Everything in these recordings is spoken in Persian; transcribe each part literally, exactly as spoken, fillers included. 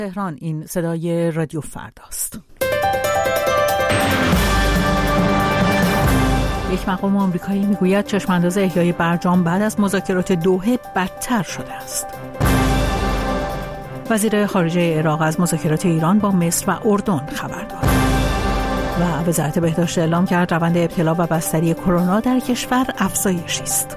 تهران، این صدای رادیو فرداست. یک مقام آمریکایی میگوید چشمانداز احیای برجام بعد از مذاکرات دوحه بدتر شده است. وزیر خارجه عراق از مذاکرات ایران با مصر و اردن خبر داد. و وزارت بهداشت اعلام کرد روند ابتلا و بستری کرونا در کشور افزایشی است.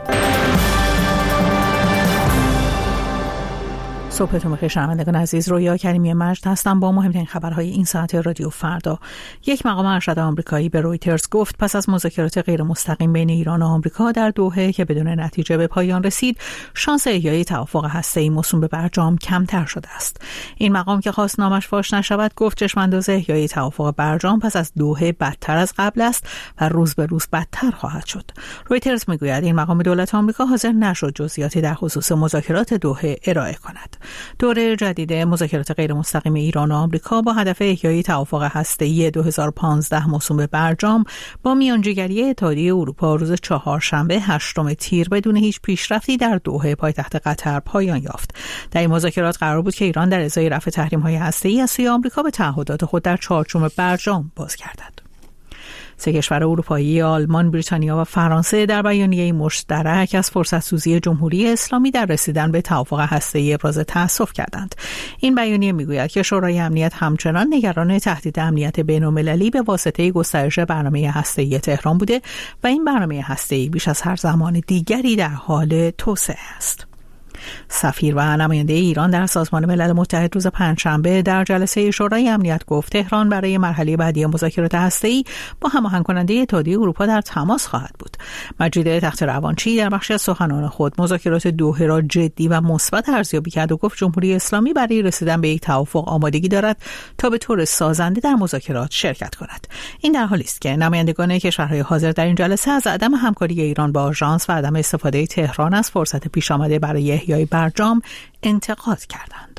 صبحتون بخیر شنوندگان عزیز، رویا کریمی مجد هستم با مهمترین خبرهای این ساعت رادیو فردا. یک مقام ارشد آمریکایی به رویترز گفت پس از مذاکرات غیر مستقیم بین ایران و آمریکا در دوحه که بدون نتیجه به پایان رسید، شانس احیای توافق هسته‌ای موسوم به برجام کمتر شده است. این مقام که خواست نامش فاش نشود گفت چشمانداز احیای توافق برجام پس از دوحه بدتر از قبل است و روز به روز بدتر خواهد شد. رویترز میگوید این مقام دولت آمریکا حاضر نشد جزئیاتی در خصوص مذاکرات دوحه ارائه کند. دوره جدید مذاکرات غیر مستقیم ایران و آمریکا با هدف احیای توافق هسته‌ای دو هزار و پانزده موسوم به برجام با میانجیگری اتحادیه اروپا روز چهارشنبه هشتم تیر بدون هیچ پیشرفتی در دوحه پایتخت قطر پایان یافت. در این مذاکرات قرار بود که ایران در ازای رفع تحریم‌های هسته‌ای از سوی آمریکا به تعهدات خود در چارچوب برجام بازگردد. سه کشور اروپایی آلمان، بریتانیا و فرانسه در بیانیه‌ای مشترک از فرصت‌سوزی جمهوری اسلامی در رسیدن به توافق هسته‌ای ابراز تأسف کردند. این بیانیه میگوید که شورای امنیت همچنان نگران تهدید امنیت بین‌المللی به واسطه گسترش برنامه هسته‌ای تهران بوده و این برنامه هسته‌ای بیش از هر زمان دیگری در حال توسعه است. سفیر و نماینده ایران در سازمان ملل متحد روز پنجشنبه در جلسه شورای امنیت گفت تهران برای مرحله بعدی مذاکرات هسته‌ای با هماهنگ کننده اتحادیه اروپا در تماس خواهد بود. مجید تخت روانچی در بخشی از سخنان خود مذاکرات دوحه را جدی و مثبت ارزیابی کرد و گفت جمهوری اسلامی برای رسیدن به یک توافق آمادگی دارد تا به طور سازنده در مذاکرات شرکت کند. این در حالی است که نمایندگان کشورهای حاضر در این جلسه از عدم همکاری ایران با آژانس و عدم استفاده تهران از فرصت پیش آمده برای احیای برجام انتقاد کردند.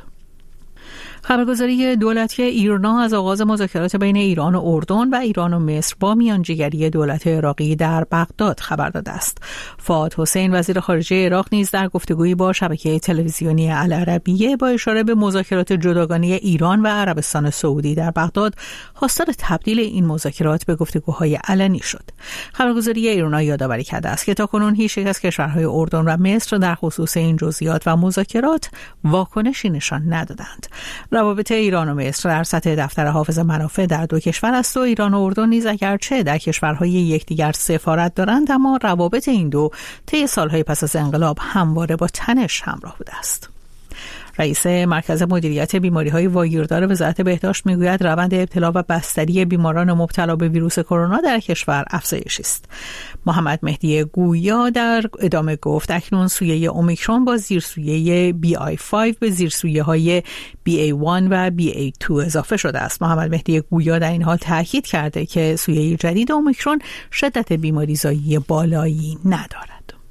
خبرگزاری دولتی ایرنا از آغاز مذاکرات بین ایران و اردن و ایران و مصر با میانجیگری دولت عراقی در بغداد خبر داده است. فؤاد حسین وزیر خارجه عراق نیز در گفتگویی با شبکه تلویزیونی العربیه با اشاره به مذاکرات جداگانه ایران و عربستان سعودی در بغداد خواستار تبدیل این مذاکرات به گفتگوهای علنی شد. خبرگزاری ایرنا یادآوری کرده است که تاکنون هیچ یک از کشورهای اردن و مصر در خصوص این جزئیات و مذاکرات واکنشی نشان ندادند. روابط ایران و مصر در سطح دفتر حافظ منافع در دو کشور است و ایران و اردن نیز اگرچه در کشورهای یکدیگر سفارت دارند اما روابط این دو طی سالهای پس از انقلاب همواره با تنش همراه بوده است. رئیس مرکز مدیریت بیماری‌های واگیردار وزارت بهداشت میگوید روند ابتلا و بستری بیماران مبتلا به ویروس کرونا در کشور افزایشی است. محمد مهدی گویا در ادامه گفت اکنون سویه اومیکرون با زیرسویه بی آی پنج به زیرسویه‌های بی ای یک و بی ای دو اضافه شده است. محمد مهدی گویا در این حال تاکید کرده که سویه جدید اومیکرون شدت بیماریزایی بالایی ندارد.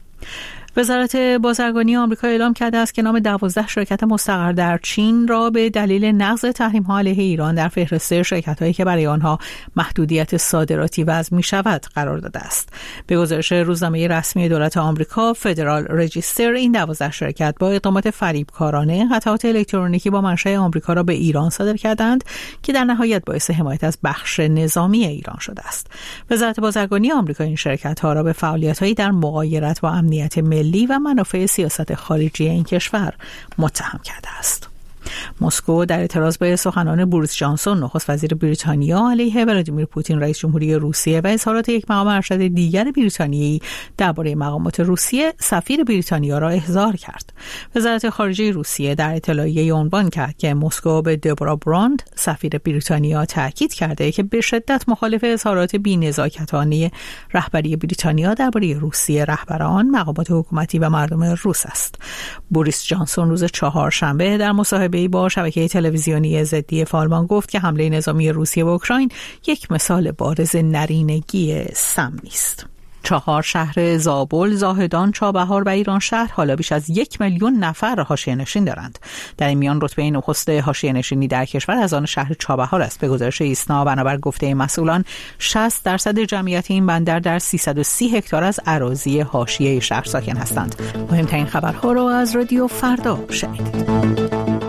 وزارت بازرگانی آمریکا اعلام کرده است که نام دوازده شرکت مستقر در چین را به دلیل نقض تحریم‌ها علیه ایران در فهرست شرکت‌هایی که برای آنها محدودیت صادراتی وضع می‌شود قرار داده است. به گزارش روزنامه رسمی دولت آمریکا فدرال رجیستر، این دوازده شرکت با اقدامات فریبکارانه قطعات الکترونیکی با منشأ آمریکا را به ایران صادر کردند که در نهایت باعث حمایت از بخش نظامی ایران شده است. وزارت بازرگانی آمریکا این شرکت‌ها را به فعالیت‌هایی در مغایرت با امنیت ملی و منافع سیاست خارجی این کشور متهم کرده است. مسکو در اعتراض به سخنان بوریس جانسون نخست وزیر بریتانیا علیه ولادیمیر پوتین رئیس جمهوری روسیه و اظهارات یک مقام ارشد دیگر بریتانیایی درباره مقامات روسیه، سفیر بریتانیا را احضار کرد. وزارت خارجه روسیه در اطلاعیه‌ای عنوان کرد که مسکو به دبورا براند سفیر بریتانیا تاکید کرده که به شدت مخالف اظهارات بی‌نزاکتانه رهبری بریتانیا درباره روسیه، رهبران، مقامات حکومتی و مردم روس است. بوریس جانسون روز چهارشنبه در مصاحبه با شبکه تلویزیونی زدی آلمان گفت که حمله نظامی روسیه به اوکراین یک مثال بارز نرینگی سمی است. چهار شهر زابل، زاهدان، چابهار و ایران شهر حالا بیش از یک میلیون نفر حاشیه‌نشین دارند. در این میان رتبه نخست حاشیه‌نشینی در کشور از آن شهر چابهار است. به گزارش ایسنا بنابر گفته مسئولان شصت درصد جمعیت این بندر در سیصد و سی هکتار از اراضی حاشیه شهر ساکن هستند. مهمترین خبرها را از رادیو فردا شنیدید.